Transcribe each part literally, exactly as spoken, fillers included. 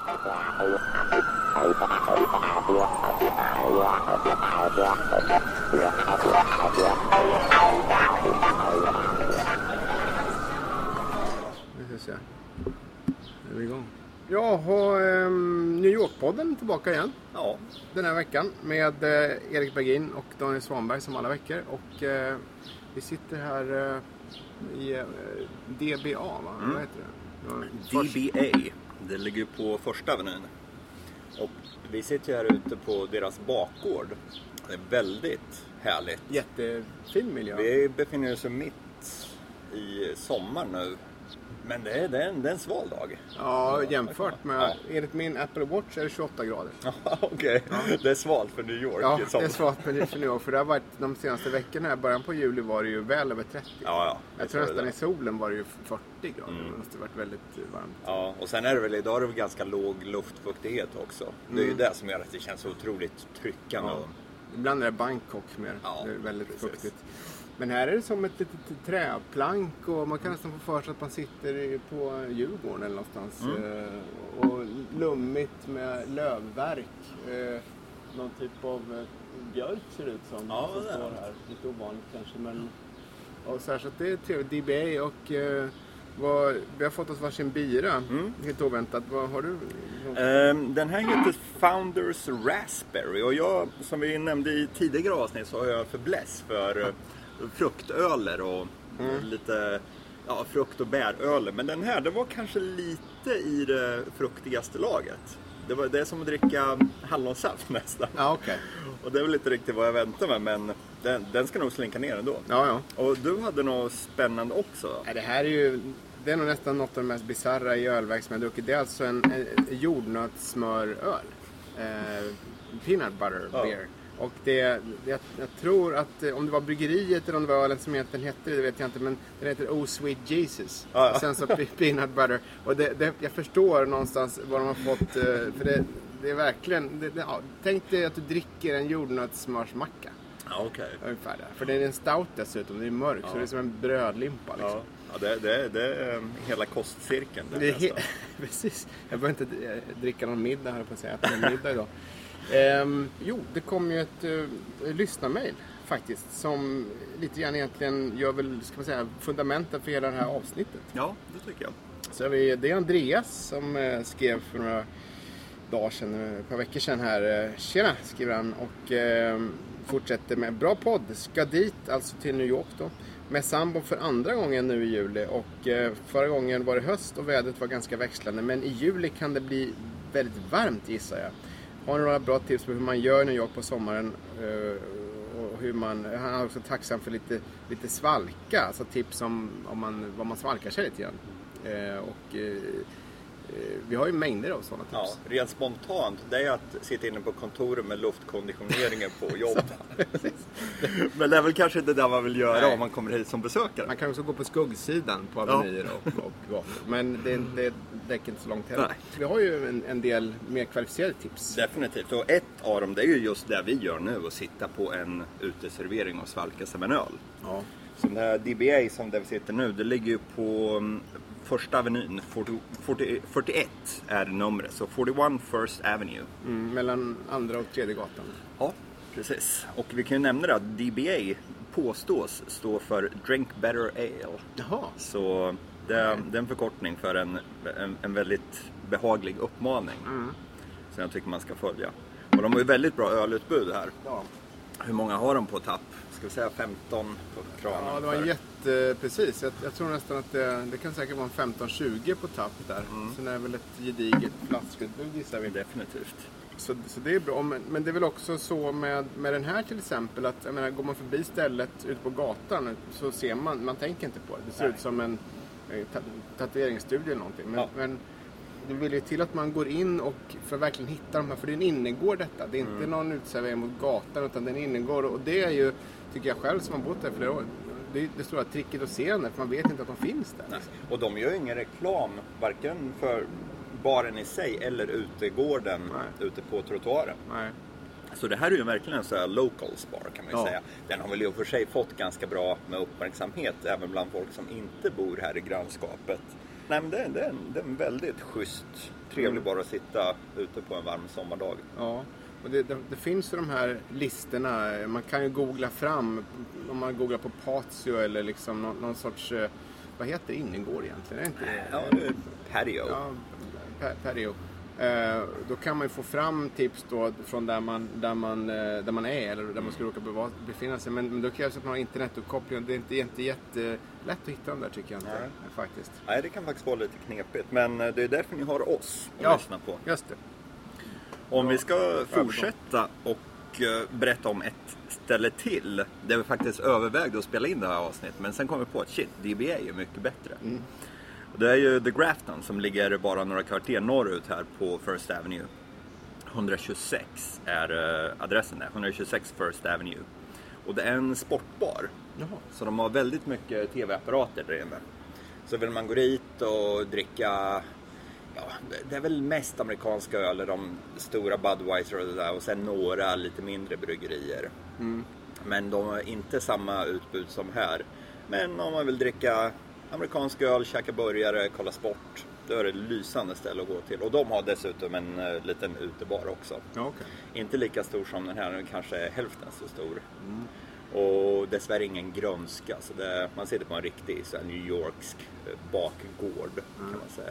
Vi ska se. Nu är vi igång. Jag har eh, New York-podden tillbaka igen. Ja. Den här veckan med eh, Erik Bergin och Daniel Svanberg som alla veckor. Och eh, vi sitter här eh, i eh, D B A, va? Mm. Vad heter det? D B A. Det ligger på Första Avenyn. Och vi sitter här ute på deras bakgård. Det är väldigt härligt. Jättefin miljö. Vi befinner oss mitt i sommar nu. Men det är, det är, en, det är en sval dag. Ja, jämfört med... Ja. Enligt min Apple Watch är det tjugoåtta grader. Okej, okay. Ja. Det är svalt för New York. Ja, det är svalt för New York. För det har varit de senaste veckorna, början på juli var det ju väl över trettio. Ja, ja. Jag tror nästan i solen var det ju fyrtio grader. Mm. Det måste ha varit väldigt varmt. Ja, och sen är det väl idag är det väl ganska låg luftfuktighet också. Det är mm. ju det som gör att det känns så otroligt tryckande. Ja. Ibland är det Bangkok mer. Ja, det är väldigt precis. Fuktigt. Men här är det som ett litet träplank och man kan nästan få för sig att man sitter på Djurgården eller någonstans. Mm. Och lummigt med lövverk. Någon typ av björk ser det ut som. Ja, som står här. Lite ovanligt kanske. Men... Och särskilt det är trevligt. D B A och vad... vi har fått oss varsin bira. Mm. Helt oväntat. Vad har du? Um, den här heter Founders Raspberry. Och jag, som vi nämnde i tidigare avsnitt, så har jag förbläss för... Ja. Fruktöler och mm. lite ja, frukt- och bäröler. Men den här, det var kanske lite i det fruktigaste laget. Det var det är som att dricka hallonsaft nästan. Ja, okay. Och det är väl inte riktigt vad jag väntar med, men den, den ska nog slinka ner ändå. Ja, ja. Och du hade något spännande också. Ja, det här är ju, det är nog nästan något av det mest bizarra i ölverk som jag druckit. Det är alltså en, en jordnötssmöröl. Eh, peanut butter ja. Beer. Och det, det, jag tror att om det var bryggeriet eller om det var ölen som egentligen hette det, det vet jag inte. Men den heter Oh Sweet Jesus. Ja, ja. Och sen så peanut butter. Och det, det, jag förstår någonstans vad de har fått. För det, det är verkligen, det, det, ja, tänk dig att du dricker en jordnötssmörsmacka. Ja, okej. Ungefär där. För det är en stout dessutom, det är mörk. Ja. Så det är som en brödlimpa liksom. Ja, ja det, det, det är hela kostcirkeln. Det är he- precis. Jag behöver inte dricka någon middag här på att säga. Äta någon middag idag. Um, jo, det kom ju ett uh, lyssnarmail faktiskt som lite grann egentligen gör väl, ska man säga, fundamenten för hela det här avsnittet. Ja, det tycker jag. Så vi, det är Andreas som uh, skrev för några dagar sedan, ett par veckor sedan här. Uh, Tjena, skriver han och uh, fortsätter med bra podd. Ska dit, alltså till New York då. Med sambo för andra gången nu i juli och uh, förra gången var det höst och vädret var ganska växlande. Men i juli kan det bli väldigt varmt, gissar jag. Har några bra tips på hur man gör i New York på sommaren och hur man, han är också tacksam för lite, lite svalka, alltså tips om, om man, vad man svalkar sig lite grann. Och vi har ju mängder av sådana tips. Ja, rent spontant, det är att sitta inne på kontoret med luftkonditioneringen på jobb. Men det är väl kanske inte det man vill göra. Nej. Om man kommer hit som besökare. Man kan också gå på skuggsidan på avenyer ja. och, och gator. Men det, det räcker inte så långt heller. Nej. Vi har ju en, en del mer kvalificerade tips. Definitivt. Och ett av dem, det är ju just det vi gör nu. Att sitta på en uteservering och svalka sig med en öl. Ja. Så den här D B A som där vi sitter nu, det ligger ju på Första Avenyn. fyrtio, fyrtio, fyrtioett är numret. Så fyrtioett First Avenue. Mm, mellan andra och tredje gatan. Ja, precis. Och vi kan ju nämna det att D B A påstås stå för Drink Better Ale. Jaha. Så det är, mm. det är en förkortning för en, en, en väldigt behaglig uppmaning. Mm. Som jag tycker man ska följa. Och de har ju väldigt bra ölutbud här. Ja. Hur många har de på tapp? Ska vi säga femton på kranen? Ja, det var en jätte... Precis. Jag, jag tror nästan att det, det kan säkert vara en femton tjugo på tapp där. Mm. Sen är det väl ett gediget flaskutbud, gissar vi. Definitivt. Så, så det är bra. Men, men det är väl också så med, med den här till exempel att jag menar, går man förbi stället ute på gatan så ser man, man tänker inte på det. Det ser Nej. ut som en ta, tatueringsstudio eller någonting. Men, ja. men det vill ju till att man går in och för att verkligen hitta de här, för det är en innergård detta. Det är inte mm. någon utservering mot gatan utan det är en innergård. Och det är ju, tycker jag själv som har bott där flera år, det är det stora tricket att se den för man vet inte att de finns där. Nej. Och de gör ju ingen reklam varken för baren i sig eller utegården Nej. ute på trottoaren. Nej. Så det här är ju verkligen en sån här local bar kan man ju ja. säga. Den har väl i och för sig fått ganska bra med uppmärksamhet även bland folk som inte bor här i grannskapet. nej men det, är, det, är en, det är en väldigt schysst, trevlig Mm. bara att sitta ute på en varm sommardag. Ja, och det, det, det finns ju de här listorna. Man kan ju googla fram, om man googlar på patio eller liksom någon, någon sorts, eh, vad heter innergård egentligen? Är det inte? Ja, det är patio. Ja, pa- patio. Eh, då kan man ju få fram tips då från där man, där man, eh, där man är eller där man ska råka beva- befinna sig. Men, men då krävs att man har internetuppkoppling. Det är inte, inte jättelätt att hitta dem där tycker jag inte. Nej. Faktiskt. Nej, det kan faktiskt vara lite knepigt. Men det är därför ni har oss att Ja. lyssna på. Just det. Om Ja, vi ska fortsätta och eh, berätta om ett ställe till. Där vi faktiskt övervägde att spela in det här avsnittet. Men sen kom vi på att shit, D B A är mycket bättre. Mm. Och det är ju The Grafton som ligger bara några kvarter norrut här på First Avenue. etthundratjugosex är eh, adressen där. etthundratjugosex First Avenue. Och det är en sportbar. Jaha. Så de har väldigt mycket tv-apparater där inne. Så vill man gå dit och dricka, ja, det är väl mest amerikanska öl, de stora Budweiser och det där. Och sen några lite mindre bryggerier. Mm. Men de har inte samma utbud som här. Men om man vill dricka amerikansk öl, käka burgare, kolla sport, då är det ett lysande ställe att gå till. Och de har dessutom en uh, liten utebar också. Ja, okay. Inte lika stor som den här, kanske hälften så stor. Mm. Och dessvärre ingen grönska, så det, man sitter på en riktig så här, New Yorksk uh, bakgård Mm. kan man säga.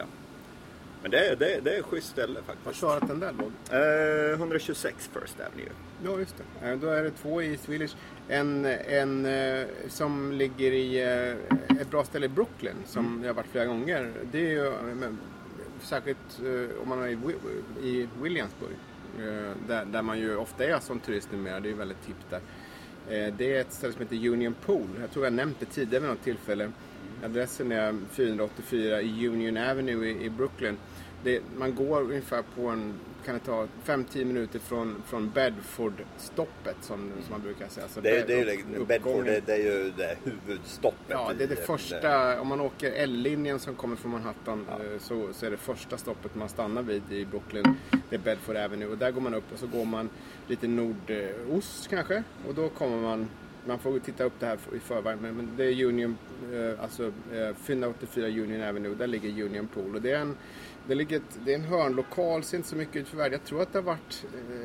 Men det är, det, är, det är ett schysst ställe Var faktiskt. sa att den där låg? Uh, etthundratjugosex First Avenue. Ja, just det. Eh, Då är det två i East Village. En, en eh, som ligger i eh, ett bra ställe i Brooklyn, som Mm. jag har varit flera gånger. Det är ju eh, men, särskilt eh, om man är i, Wi- i Williamsburg. Eh, där, där man ju ofta är som turist numera. Det är ju väldigt tippt där. Eh, det är ett ställe som heter Union Pool. Jag tror jag nämnt det tidigare vid något tillfälle. Adressen är fyrahundraåttiofyra i Union Avenue i, i Brooklyn. Det, man går ungefär på en, kan det ta fem till tio minuter från, från Bedford-stoppet som, som man brukar säga. Så Det, det är ju upp- Bedford, uppgången. det, det är ju det huvudstoppet. Ja, det är det i- första, om man åker L-linjen som kommer från Manhattan Ja. eh, så, så är det första stoppet man stannar vid i Brooklyn. Det är Bedford Avenue och där går man upp och så går man lite nordost kanske och då kommer man, man får titta upp det här i förväg, men, men det är Union, eh, alltså eh, fyrahundraåttiofyra Union Avenue, där ligger Union Pool och det är en, det ligger ett, det är en hörnlokal, ser inte så mycket ut för världen. Jag tror att det har varit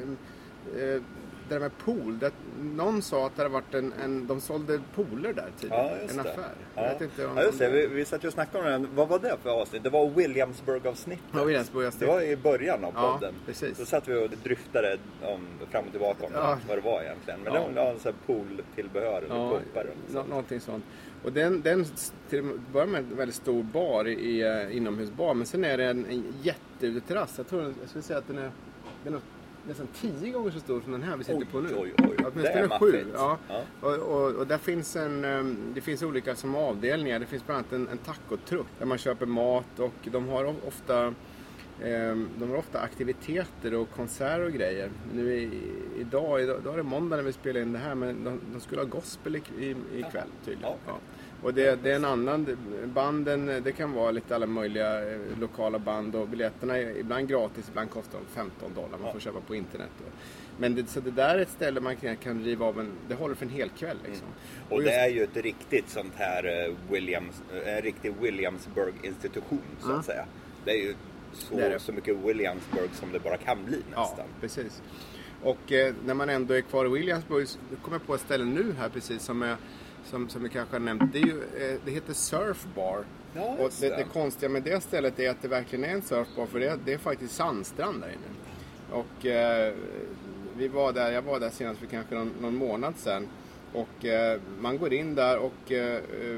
eh, eh, det där med pool, det, någon sa att det har varit en, en de sålde pooler där tidigare, Ja, just en det. affär. Ja. Jag vet inte om, Ja, just det. Vi, vi satt ju och snackade om det. Vad var det för avsnitt? Det var Williamsburg-avsnittet. Ja, Williamsburg, Det var i början av Ja, podden. precis. Så satt vi och dryftade om, fram och tillbaka om Ja. vad det var egentligen. Men Ja. det var en sån här pooltillbehör eller Ja, koppar. nå- någonting sånt. Och den, den till att börja med en väldigt stor bar i, i uh, inomhusbar. Men sen är det en, en jätteuteterrass. Jag tror, jag skulle säga att den är, den är nästan tio gånger så stor som den här vi sitter Oj, på nu. oj, oj. Ja, Det är åtminstone sju. maffigt. Ja. Ja. Och, och, och där finns en, um, det finns olika som avdelningar. Det finns bland annat en, en tacotruck där man köper mat och de har o- ofta ehm, de har ofta aktiviteter och konserter och grejer. Nu i, idag, idag, idag är det måndag när vi spelar in det här, men de, de skulle ha gospel i, i, ikväll tydligen. Ja. Ja. Och det, det är en annan, banden, det kan vara lite alla möjliga eh, lokala band och biljetterna är ibland gratis, ibland kostar de femton dollar, man Ja. får köpa på internet. Men det, så det där är ett ställe man kan, kan riva av en, det håller för en hel kväll liksom. Och just- det är ju ett riktigt sånt här eh, Williams, eh, en riktig Williamsburg-institution så Ja. att säga. Det är ju så, Det är det. så mycket Williamsburg som det bara kan bli Ja, nästan. precis. Och eh, när man ändå är kvar i Williamsburg så kommer jag på ett ställe nu här precis som, är, som, som vi kanske har nämnt. Det, är ju, eh, det heter Surf Bar. Ja, Och just det, det. det konstiga med det stället är att det verkligen är en surfbar, för det, det är faktiskt sandstrand där inne. Och eh, vi var där, jag var där senast för kanske någon, någon månad sedan. Och eh, man går in där och eh,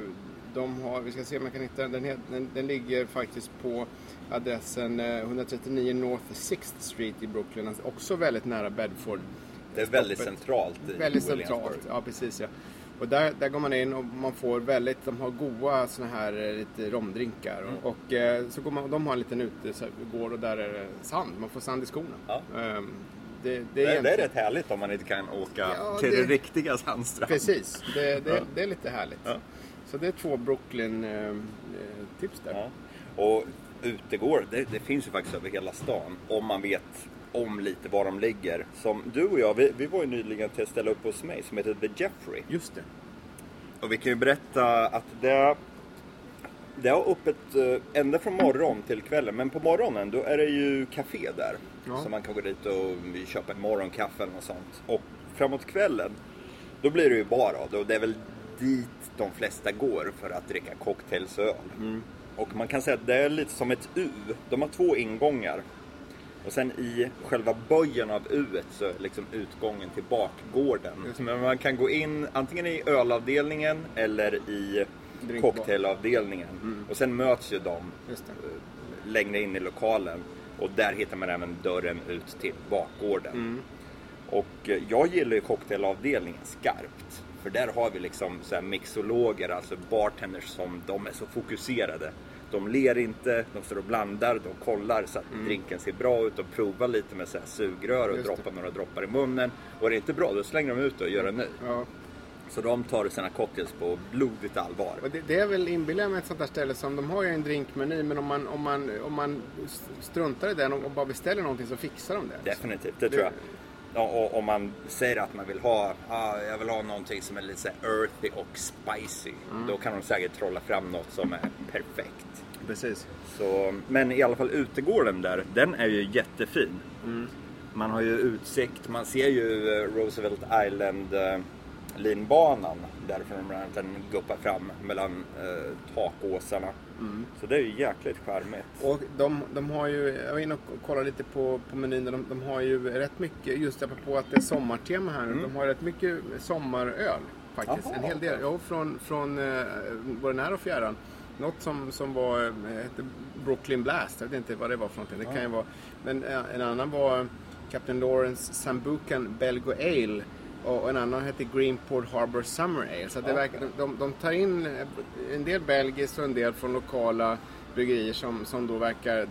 de har, vi ska se om man kan hitta den, den, den, den ligger faktiskt på adressen eh, etthundratrettionio North sixth Street i Brooklyn, alltså också väldigt nära Bedford. Det är väldigt Stoppet. centralt i Väldigt Williamsburg. centralt, ja precis ja. Och där, där går man in och man får väldigt, de har goda såna här eh, lite romdrinkar. Mm. Och, och eh, så går man, de har en liten utegård och där är det sand, man får sand i skorna. Ja. Ehm, det, det, är Det, det är egentligen- rätt härligt om man inte kan åka Ja, till det- det riktiga sandstrand. Precis, det, det, Ja. det är lite härligt. Ja. Så det är två Brooklyn-tips där. Ja. Och utegård, det, det finns ju faktiskt över hela stan om man vet om lite var de ligger. Som du och jag, vi, vi var ju nyligen till att ställa upp hos mig som heter The Jeffrey. Just det. Och vi kan ju berätta att det det har öppet uh, ända från morgon till kvällen. Men på morgonen då är det ju café där. Ja. Så man kan gå dit och köpa en morgonkaffe eller något sånt. Och framåt kvällen, då blir det ju bar av det. Och det är väl dit de flesta går för att dricka cocktailsöl. Mm. Och man kan säga att det är lite som ett U. De har två ingångar. Och sen i själva böjen av U:et så är liksom utgången till bakgården. Men man kan gå in antingen i ölavdelningen eller i cocktailavdelningen. Mm. Och sen möts ju de längre in i lokalen. Och där hittar man även dörren ut till bakgården. Mm. Och jag gillar ju cocktailavdelningen skarpt. För där har vi liksom så här mixologer, alltså bartenders som de är så fokuserade. De ler inte, de står och blandar, de kollar så att mm. drinken ser bra ut och provar lite med så här sugrör och droppar några droppar i munnen. Och är det inte bra, då slänger de ut och gör en ny. Ja. Så de tar sina cocktails på blodigt allvar. Och det, det är väl inbillat med ett sånt där ställe som de har ju en drinkmeny, men om man, om man, om man struntar i den och bara beställer någonting så fixar de det. Definitivt, det, det tror jag. Och om man säger att man vill ha, ah, jag vill ha någonting som är lite så earthy och spicy. Mm. Då kan de säkert trolla fram något som är perfekt. Precis. Så, men i alla fall utegården där, den är ju jättefin. Mm. Man har ju utsikt, man ser ju Roosevelt Island uh, linbanan därifrån den guppar fram mellan uh, takåsarna. Mm. Så det är ju jäkligt charmigt. Och de, de har ju, jag var inne och kollade lite på, på menyn, de, de har ju rätt mycket, just på att det är sommartema här, mm. de har rätt mycket sommaröl faktiskt. Aha, en hel del, ja, från, från uh, både nära och fjärran. Något som, som var, hette Brooklyn Blast, jag vet inte vad det var för någonting, det kan ju vara. Men en annan var Captain Lawrence Sambucan Belgo Ale och en annan hette Greenport Harbor Summer Ale. Så att det verkar, de, de tar in en del belgiskt och en del från lokala bryggerier som, som då verkar,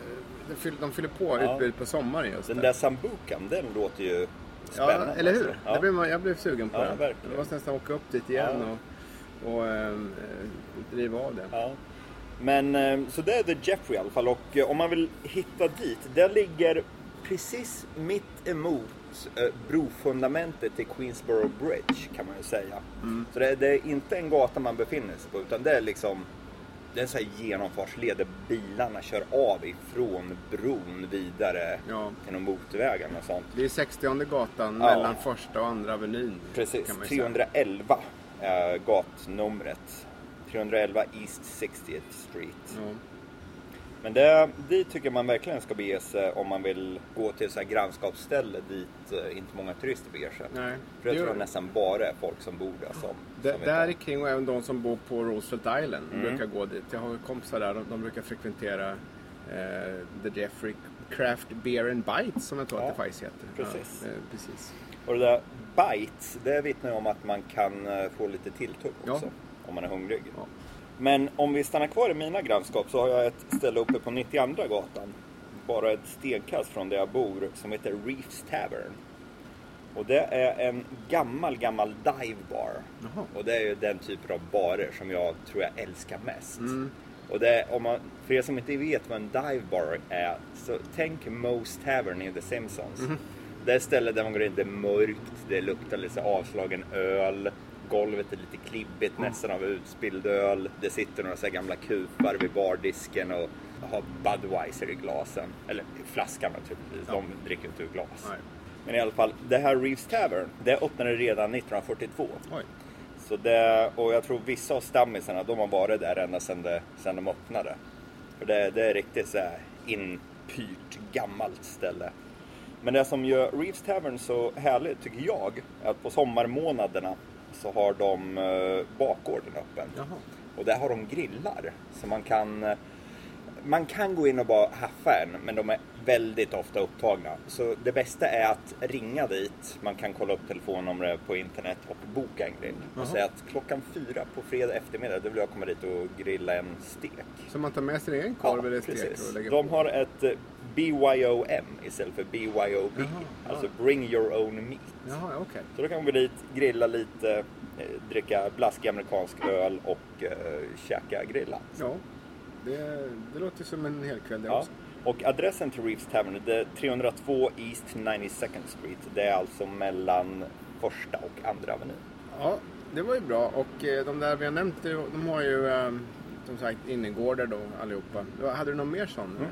de fyller, de fyller på ja. Utbud på sommaren just. Den där Sambucan, den låter ju spännande. Ja, eller hur? Ja. Det blev, jag blev sugen på ja, den. Verkligen. Jag måste nästan åka upp dit igen ja. och och äh, driva av det. Ja. Men äh, så det är The Jeffrey i alla fall. Och äh, om man vill hitta dit, det ligger precis mitt emot äh, brofundamentet till Queensborough Bridge kan man ju säga. Mm. Så det, det är inte en gata man befinner sig på, utan det är liksom det är en sån här genomfartsled där bilarna kör av ifrån bron vidare ja. Genom motorvägen och sånt. Det är sextionde gatan ja. Mellan första och andra avenyn. Precis, kan man trehundraelva. Äh, gatnumret trehundraelva East sextieth Street. Mm. Men det, dit tycker man verkligen ska bege sig om man vill gå till så här grannskapsställe dit uh, inte många turister beger sig. Nej. För jag tror att nästan bara är folk som bor där som, det, som där kring och även de som bor på Roosevelt Island mm. brukar gå dit. Jag har kompisar där, de, de brukar frekventera uh, The Jeffrey Craft Beer and Bites som jag tror ja, att det faktiskt heter. Precis. Ja, uh, precis. Och det där bites, det vittnar om att man kan få lite tilltugg också, ja. Om man är hungrig. Ja. Men om vi stannar kvar i mina grannskap så har jag ett ställe uppe på nittioandra gatan, bara ett stenkast från där jag bor, som heter Reefs Tavern. Och det är en gammal, gammal dive bar. Jaha. Och det är ju den typen av barer som jag tror jag älskar mest. Mm. Och det är, om man, för er som inte vet vad en dive bar är, så tänk Moe's Tavern i The Simpsons. Mm. Det är stället där man går in, det är mörkt, det luktar lite avslagen öl, golvet är lite klibbigt mm. nästan av utspilld öl. Det sitter några så här gamla kupar vid bardisken och har Budweiser i glasen. Eller flaskan naturligtvis, ja. De dricker inte ur glas. Nej. Men i alla fall, det här Reefs Tavern, det öppnade redan nittonhundrafyrtiotvå. Oj. Så det, och jag tror vissa av stammisarna, de har varit där ända sedan, det, sedan de öppnade. För det, det är riktigt så här inpyrt, gammalt ställe. Men det som gör Reefs Tavern så härligt tycker jag är att på sommarmånaderna så har de eh, bakgården öppen. Jaha. Och där har de grillar. Så man kan, eh, man kan gå in och bara haffa en, men de är väldigt ofta upptagna. Så det bästa är att ringa dit. Man kan kolla upp telefonnumret på internet och boka en grill. Jaha. Och säga att klockan fyra på fredag eftermiddag då vill jag komma dit och grilla en stek. Så man tar med sin egen korv ja, eller stek? Och lägger de har ett eh, B Y O M istället för B Y O B. Jaha, alltså ja. Bring your own meat. Jaha, okay. Så då kan man gå dit, grilla lite, eh, dricka blaskig amerikansk öl och eh, käka grilla. Ja, det, det låter som en hel kväll det ja. också. Och adressen till Reefs Tavern är trehundratvå East nittio-second Street. Det är alltså mellan första och andra avenyn. Ja, det var ju bra. Och de där vi har nämnt, de har ju som sagt innergårdar då allihopa. Hade du någon mer sån? Mm.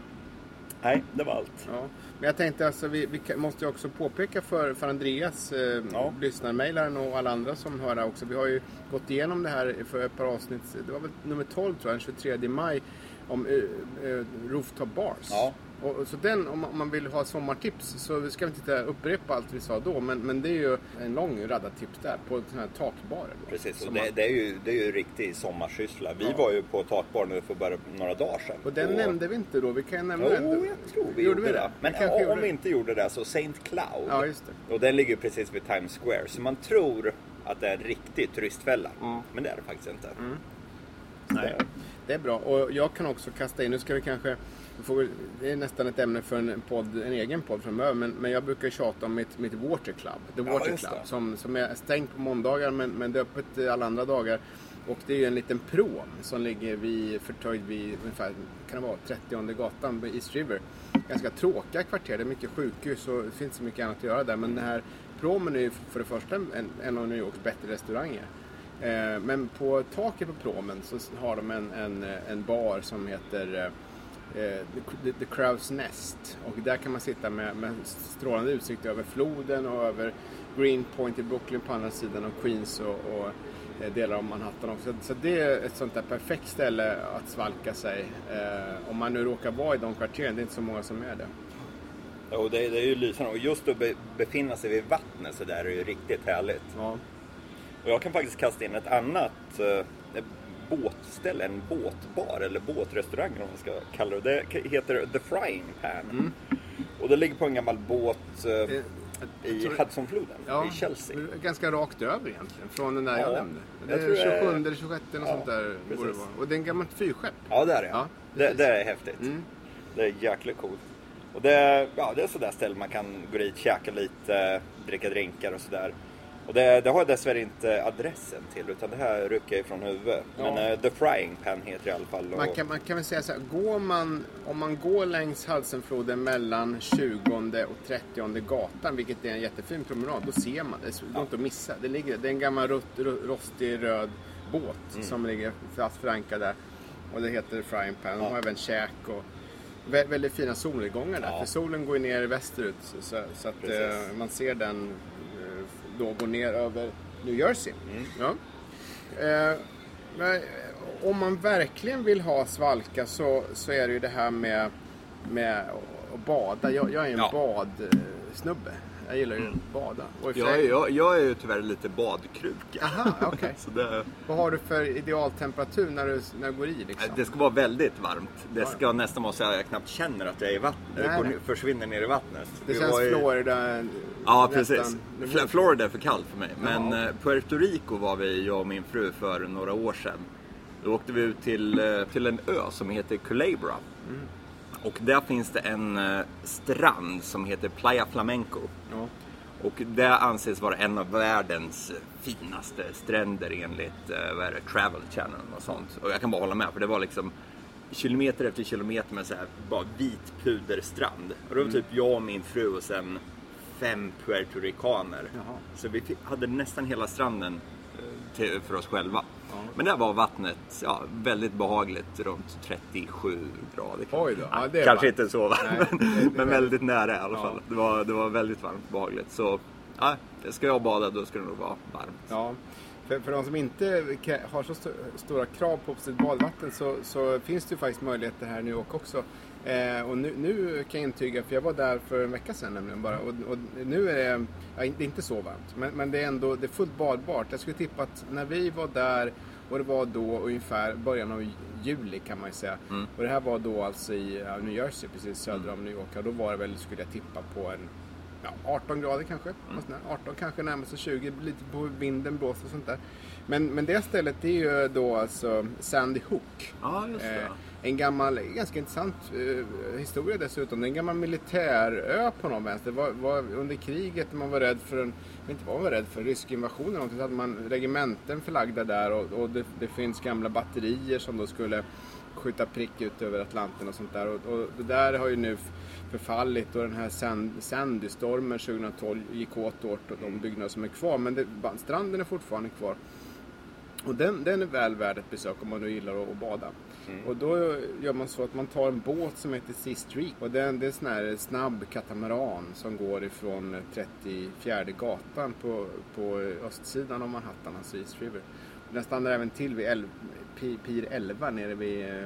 Nej, det var allt. Ja. Men jag tänkte alltså, vi, vi måste ju också påpeka för, för Andreas, eh, ja. lyssnarmailaren och alla andra som hör här också. Vi har ju gått igenom det här för ett par avsnitt, det var väl nummer tolv tror jag, den tjugotredje maj, om eh, eh, rooftop bars. Ja. Och, och så den, om man, om man vill ha sommartips så ska vi inte upprepa allt vi sa då, men, men det är ju en lång radda tips där på den här takbaren. Precis, och det, det, är ju, det är ju riktig sommarsyssla. Vi ja. var ju på takbar nu för bara några dagar sedan. Och den och... nämnde vi inte då, vi kan nämna jo, den. Jo, jag tror vi gjorde, gjorde vi det. det. Men om gjorde vi inte gjorde det så Saint Cloud. Ja, just det. Och den ligger precis vid Times Square, så man tror att det är en riktig turistfälla. Mm. Men det är det faktiskt inte. Mm. Nej, det är bra. Och jag kan också kasta in, nu ska vi kanske... Det är nästan ett ämne för en, podd, en egen podd framöver, men, men jag brukar tjata om mitt, mitt Water Club, The Water ja, Club, som, som är stängt på måndagar men, men det är öppet alla andra dagar. Och det är ju en liten prom som ligger vid, förtöjd vid ungefär, kan det vara, trettionde gatan på East River. Ganska tråkiga kvarter, det är mycket sjukhus och det finns så mycket annat att göra där. Men den här promen är ju för det första en, en av New Yorks bättre restauranger. Eh, men på taket på promen så har de en, en, en bar som heter... The, the Crow's Nest, och där kan man sitta med, med strålande utsikt över floden och över Greenpoint i Brooklyn på andra sidan och Queens och, och delar av Manhattan också. Så det är ett sånt där perfekt ställe att svalka sig eh, om man nu råkar vara i de kvarteren. Det är inte så många som är det. Ja, och det, det är ju lysande, och just att be, befinna sig vid vattnet så där är ju riktigt härligt. Ja. Och jag kan faktiskt kasta in ett annat eh, båtställe, en båtbar eller båtrestaurang om man ska kalla det. Det heter The Frying Pan. Mm. Och det ligger på en gammal båt eh, i Hudsonfloden, ja, i Chelsea. Ganska rakt över egentligen, från den där ja, jag nämnde. Det är tjugosjunde eller tjugosjätte och ja, sånt där. Det vara. Och det är en gammalt fyrskepp. Ja, det är det. Ja, det, det är häftigt. Mm. Det är jäkligt coolt. Och det, ja, det är sådär ställe man kan gå dit, käka lite, dricka drinkar och sådär. Och det, det har jag dessvärre inte adressen till, utan det här rycker jag ifrån huvudet. Ja. Men uh, The Frying Pan heter det i alla fall. Och... Man, kan, man kan väl säga så här, går man, om man går längs Hudsonfloden mellan tjugonde och trettionde gatan, vilket är en jättefin promenad, då ser man det. Det går ja. inte att missa. Det, ligger, det är en gammal rot, rostig röd båt mm. som ligger fast förankrad där. Och det heter The Frying Pan. De ja. har även käk och vä- väldigt fina solnedgångar där. Ja. För solen går ner västerut så, så att uh, man ser den... då går ner över New Jersey. Mm. Ja. Eh, men om man verkligen vill ha svalka så, så är det ju det här med, med att bada. Jag, jag är en ja. badsnubbe. Jag gillar ju mm. att bada. Och jag, jag, jag är ju tyvärr lite badkruka. Aha, okej. Okay. det... Vad har du för idealtemperatur när du, när du går i? Liksom? Det ska vara väldigt varmt. Det ska ja. nästan vara så att jag knappt känner att jag är i vattnet. Det går, försvinner ner i vattnet. Det, det känns i... Florida. Ja, precis. Nästan... Florida är för kallt för mig. Men ja. Puerto Rico var vi, jag och min fru, för några år sedan. Då åkte vi ut till, till en ö som heter Culebra. Mm. Och där finns det en uh, strand som heter Playa Flamenco. Ja. Och det anses vara en av världens finaste stränder enligt uh, vad är det, Travel Channel och sånt. Och jag kan bara hålla med, för det var liksom kilometer efter kilometer med så här bara vit puderstrand. Och det var mm. typ jag och min fru och sen fem puertoricaner. Jaha. Så vi fick, hade nästan hela stranden uh, till, för oss själva. Men där var vattnet ja, väldigt behagligt, runt trettiosju grader. Oj då. Ja, det är kanske varmt. Inte så varmt, Nej, men, det, det men väldigt nära i alla fall. Ja. Det, var, det var väldigt varmt behagligt. Så ja, ska jag bada då ska det nog vara varmt. Ja. För, för de som inte har så st- stora krav på sitt badvatten så, så finns det ju faktiskt möjligheter här i New York också. Eh, och nu, nu kan jag intyga, för jag var där för en vecka sedan nämligen bara. Och, och nu är det, ja, det är inte så varmt, men, men det är ändå det är fullt badbart. Jag skulle tippa att när vi var där, och det var då ungefär början av juli kan man ju säga. Mm. Och det här var då alltså i ja, New Jersey, precis söder om New York. Och då var det väl, skulle jag tippa på en ja, arton grader kanske. Mm. arton kanske närmast sig tjugo, lite på vinden blåser och sånt där. Men, men det stället det är ju då alltså Sandy Hook. Ja, just det. Eh, en gammal, ganska intressant eh, historia dessutom. Det är en gammal militärö på någon vänster. Det var, var under kriget man var rädd för en, inte var man rädd för rysk invasion eller någonting, så hade man regementen förlagda där och, och det, det finns gamla batterier som då skulle skjuta prick ut över Atlanten och sånt där. Och, och det där har ju nu förfallit och den här sand, Sandy-stormen tjugohundratolv gick åt åt och de byggnader som är kvar. Men det, stranden är fortfarande kvar. Och den, den är väl värd ett besök om man nu gillar att, att bada. Mm. Och då gör man så att man tar en båt som heter Sea Streak. Och den, det är en sån här snabb katamaran som går ifrån trettiofjärde gatan på, på östsidan av Manhattan, alltså East River. Den stannar även till vid el, Pier elva nere vid, eh,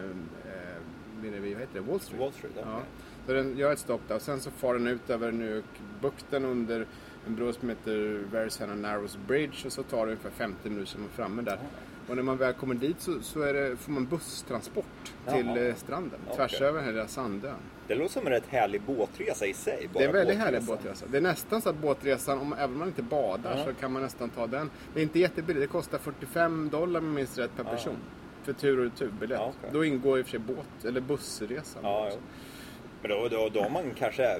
nere vid vad heter det? Wall Street. Wall Street, okay. Ja. Så den gör ett stopp där och sen så far den ut över nu bukten under en bro som heter Verrazano Narrows Bridge och så tar det ungefär femtio minuter som man är framme där. Och när man väl kommer dit så, så är det, får man busstransport till Jaha. stranden. Okay. Tvärs över hela Sandön. Det låter som en rätt härlig båtresa i sig. Bara det är en väldigt härlig båtresa. Det är nästan så att båtresan, om, även om man inte badar uh-huh. så kan man nästan ta den. Det är inte jättebilligt. Det kostar fyrtiofem dollar med minst rätt per uh-huh. person. För tur och returbiljett. Uh-huh. Då ingår i och för sig båt, eller bussresan. Uh-huh. Men då, då, då har man kanske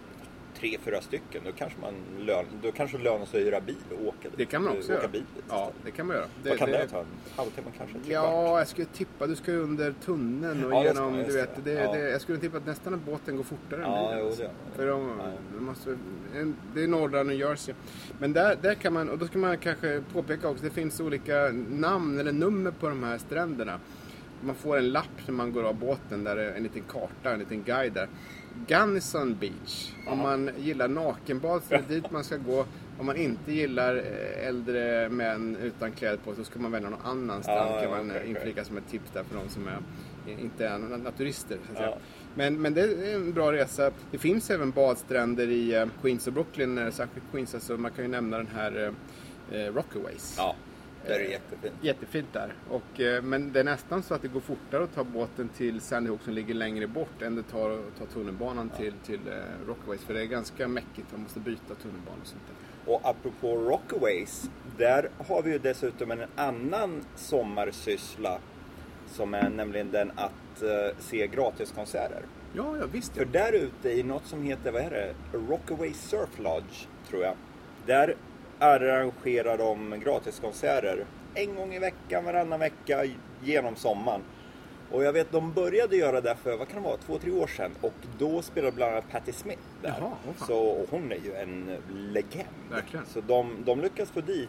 tre, fyra stycken, då kanske man lön, då kanske lönar sig att hyra bil och åka dit. Det kan man också åka göra. Bil ja, det kan man göra. Det, Vad kan det, det ta? En halvtimme kanske? Ja, kvart. Jag skulle tippa, du ska ju under tunneln och ja, genom, du vet, det, ja. det, jag skulle tippa att nästan att båten går fortare ja, än bilen. Jo, det, För de, ja. de måste, det är norra New Jersey. Men där, där kan man, och då ska man kanske påpeka också, det finns olika namn eller nummer på de här stränderna. Man får en lapp när man går av båten där det är en liten karta, en liten guide där. Gunnison Beach. Om man gillar nakenbad så är det dit man ska gå. Om man inte gillar äldre män utan kläder på så ska man välja någon annan strand. Ja, kan man okay, inflika okay. som ett tips där för de som är, inte är naturister. Så att säga. Ja. Men, men det är en bra resa. Det finns även badstränder i Queens och Brooklyn. Särskilt Queens, alltså man kan ju nämna den här eh, Rockaways. Ja. Det är jättefint. Jättefint där. Och, men det är nästan så att det går fortare att ta båten till Sandy Hook som ligger längre bort än det tar att ta tunnelbanan ja. till, till uh, Rockaways. För det är ganska mäckigt, man måste byta tunnelbanan och sånt där. Och apropå Rockaways, där har vi ju dessutom en annan sommarsyssla som är nämligen den att uh, se gratiskonserter. Ja, ja visst. För där ute i något som heter, vad är det? Rockaway Surf Lodge, tror jag. Där arrangerar de gratiskonserter en gång i veckan, varannan vecka genom sommaren. Och jag vet, de började göra det för, vad kan det vara, två, tre år sedan. Och då spelade bland annat Patti Smith där. Jaha, oh så hon är ju en legend. Verkligen. Så de, de lyckas få dit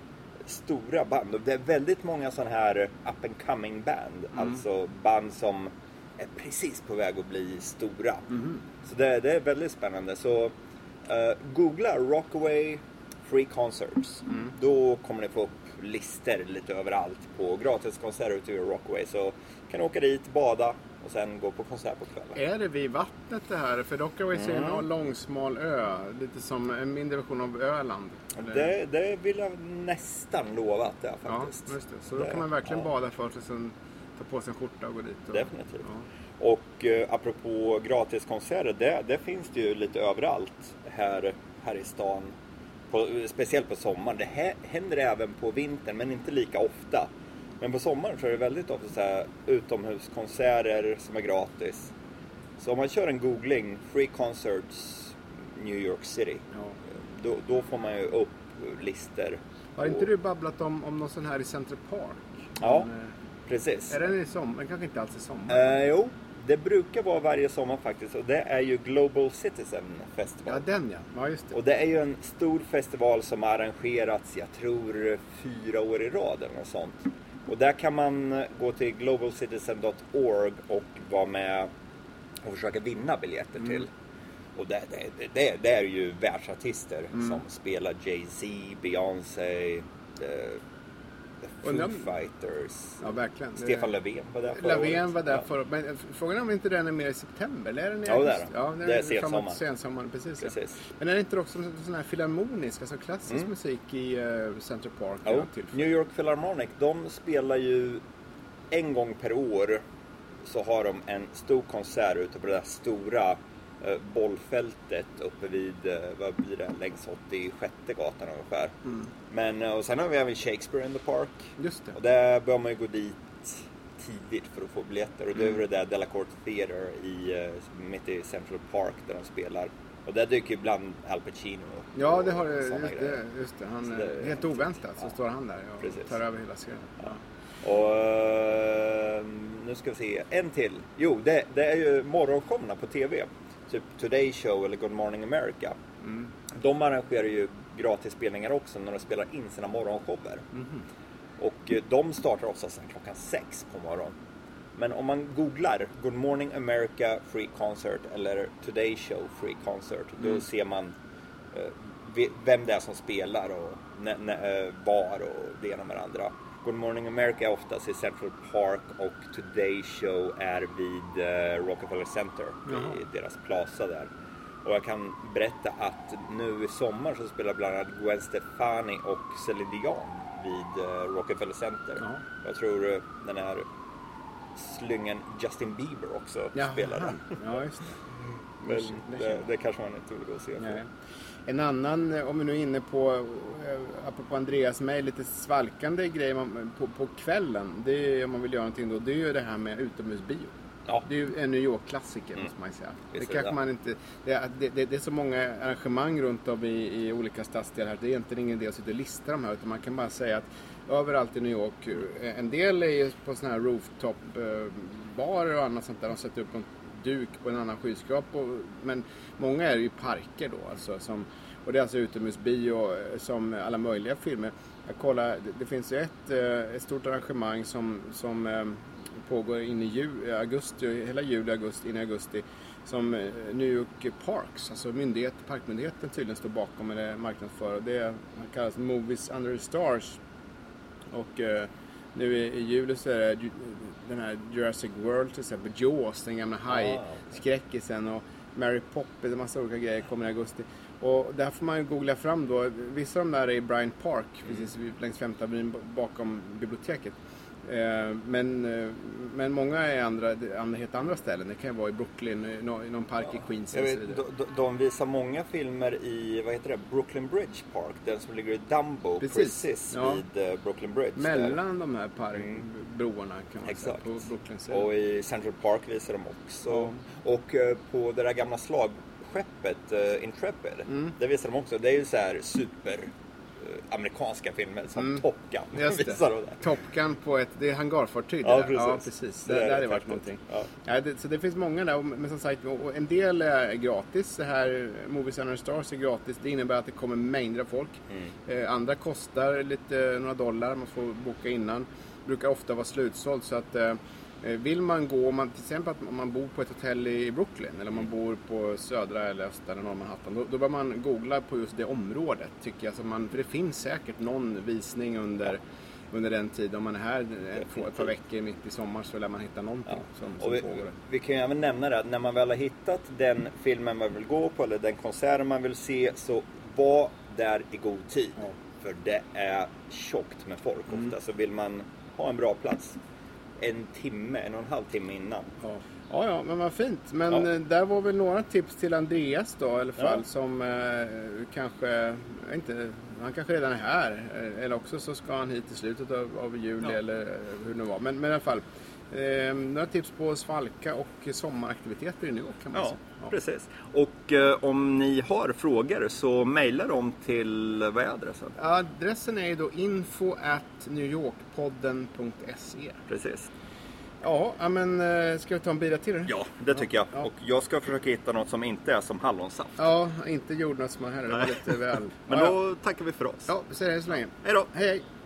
stora band. Och det är väldigt många sådana här up and coming band. Mm. Alltså band som är precis på väg att bli stora. Mm. Så det, det är väldigt spännande. Så uh, googla Rockaway Free Concerts. Mm. Då kommer ni få upp lister lite överallt på gratiskonserter ute i Rockaway. Så kan ni åka dit, bada och sen gå på konsert på kvällen. Är det vid vattnet det här? För Rockaway är mm. en långsmal ö. Lite som en mindre version av Öland. Det, det vill jag nästan lova att det är faktiskt. Ja, just det. Så då det, kan man verkligen ja. bada för sig, sen ta på sig en skjorta och gå dit. Och, definitivt. Ja. Och eh, apropå gratiskonserter, det, det finns det ju lite överallt här, här i stan. På, speciellt på sommaren. Det här händer även på vintern, men inte lika ofta. Men på sommaren så är det väldigt ofta så här utomhuskonserter som är gratis. Så om man kör en googling, Free Concerts New York City, ja. då, då får man ju upp lister. Har inte och... du babblat om, om någon sån här i Central Park? Ja, men, precis. Är den i sommar? Men kanske inte alls i sommar? Eh, jo. Det brukar vara varje sommar faktiskt, och det är ju Global Citizen Festival. Ja, den ja. Ja, just det. Och det är ju en stor festival som har arrangerats, jag tror, fyra år i rad eller något sånt. Och där kan man gå till global citizen dot org och vara med och försöka vinna biljetter mm. till. Och det, det, det, det är ju världsartister mm. som spelar Jay-Z, Beyoncé, Foo Undra... Fighters. Ja, verkligen. Stefan Löfven var där förra Löfven året. var där förra. Men frågan är om inte den är mer i september. Eller är den i ja, det är ja, det. Det är sensommaren. sensommaren. Precis, precis. Ja. Men är det inte också sån här filharmonisk, alltså klassisk mm. musik i uh, Central Park? Ja, New York Philharmonic, de spelar ju en gång per år, så har de en stor konsert ute på det där stora uh, bollfältet uppe vid, uh, vad blir det, längs åttiosjätte gatan ungefär. Mm. Men, uh, och sen har vi även Shakespeare in the Park. Just det. Och där bör man ju gå dit tidigt för att få biljetter. Och det är mm. det där Delacorte Theater i, uh, mitt i Central Park där de spelar. Och där dyker ibland Al Pacino upp. Ja, det har just det, just det. Han är helt oväntat så ja. står han där och precis. tar över hela serien. Ja. Och uh, nu ska vi se, en till. Jo, det, det är ju morgonshowerna på tv. Typ Today Show eller Good Morning America. Mm. De arrangerar ju gratisspelningar också när de spelar in sina morgonshower. Mm. Och eh, de startar också sen klockan sex på morgonen. Men om man googlar Good Morning America Free Concert eller Today Show Free Concert, då mm. ser man eh, vem det är som spelar och ne- ne- var och det ena med det andra. Good Morning America är oftast i Central Park och Today Show är vid eh, Rockefeller Center, mm. i deras plaza där. Och jag kan berätta att nu i sommar så spelar bland annat Gwen Stefani och Celine Dion vid eh, Rockefeller Center. Mm. Jag tror eh, den här slyngen Justin Bieber också Jaha. spelar där. Ja, just det. Men det, det, det kanske man inte vill gå och se. Nej. En annan, om vi nu är inne på, apropå Andreas mejl, lite svalkande grej på, på kvällen, det är, om man vill göra någonting då, det är ju det här med utomhusbio. Ja. Det är ju en New York-klassiker, mm. måste man säga. Det, det kanske man inte, det, det, det, det är så många arrangemang runt om i, i olika stadsdelar här, det är egentligen ingen del att sitta och lista de här, utan man kan bara säga att överallt i New York, en del är ju på sådana här rooftop-barer och annat sånt där, de sätter upp en duk på en annan skyskrapa, men många är ju parker då, alltså, som, och det är alltså utomhusbio som alla möjliga filmer. Jag kollar, det, det finns ju ett, ett stort arrangemang som, som pågår in i jul, augusti, hela juli, augusti, in i augusti, som New York Parks, alltså myndighet, parkmyndigheten tydligen står bakom eller marknadsför, och det kallas Movies Under the Stars. Och eh, nu i, i juli så är det den här Jurassic World till exempel, Jaws, den gamla haj-skräckisen, och Mary Poppins, en massa olika grejer kommer i augusti. Och där får man ju googla fram då, vissa av de där är i Bryant Park, mm. precis längs femte avenyn bakom biblioteket. Eh, men, eh, men många är andra, andra, helt andra ställen. Det kan ju vara i Brooklyn, i någon, i någon park ja. i Queens. Vet, de, de visar många filmer i, vad heter det, Brooklyn Bridge Park, den som ligger i Dumbo, precis, precis ja. vid uh, Brooklyn Bridge. Mellan där. De här park, mm. broarna kan man Exakt. säga, på Brooklyn. Och i Central Park visar de också. Mm. Och uh, på det där gamla slagskeppet uh, Intrepid, mm. det visar de också. Det är ju så här super amerikanska filmer som mm. Top Gun. Just det. Top Gun på ett, det är hangarfartyg. Ja, precis. Ja, precis. Det, det där är det varit någonting. Ja. Ja, det, så det finns många där, men som sagt, och en del är gratis. Det här Movies Under the Stars är gratis. Det innebär att det kommer mängder av folk. Mm. Eh, andra kostar lite, några dollar. Man får boka innan. Brukar ofta vara slutsålt, så att eh, vill man gå, om man, till exempel om man bor på ett hotell i Brooklyn eller om man bor på södra eller östra eller norra Manhattan, då, då bör man googla på just det området, tycker jag. Så man, för det finns säkert någon visning under, ja. under den tid. Om man är här ett, ett par veckor mitt i sommar så lär man hitta någonting ja. som, som och vi, pågår. Vi kan ju även nämna det att när man väl har hittat den filmen man vill gå på eller den konserten man vill se, så var där i god tid. Ja. För det är tjockt med folk ofta, mm. så vill man ha en bra plats en timme, en och en halv timme innan. Ja, ja, ja men vad fint. Men ja. där var väl några tips till Andreas då i alla fall, ja. som eh, kanske, inte, han kanske redan är här. Eller också så ska han hit i slutet av, av juli ja. eller hur det var. Men, men i alla fall, eh, några tips på svalka och sommaraktiviteter i New York kan man ja, säga. Ja, precis. Och eh, om ni har frågor så mejla dem till, vad är adressen? Adressen är ju då info at newyorkpodden punkt se. Precis. Ja, men ska vi ta en bira till det? Ja, det tycker jag. Ja. Och jag ska försöka hitta något som inte är som hallonsaft. Ja, inte jordnötssmör här. Det var lite väl. Men ja, då tackar vi för oss. Ja, vi säger det så länge. Hej då. Hej, hej.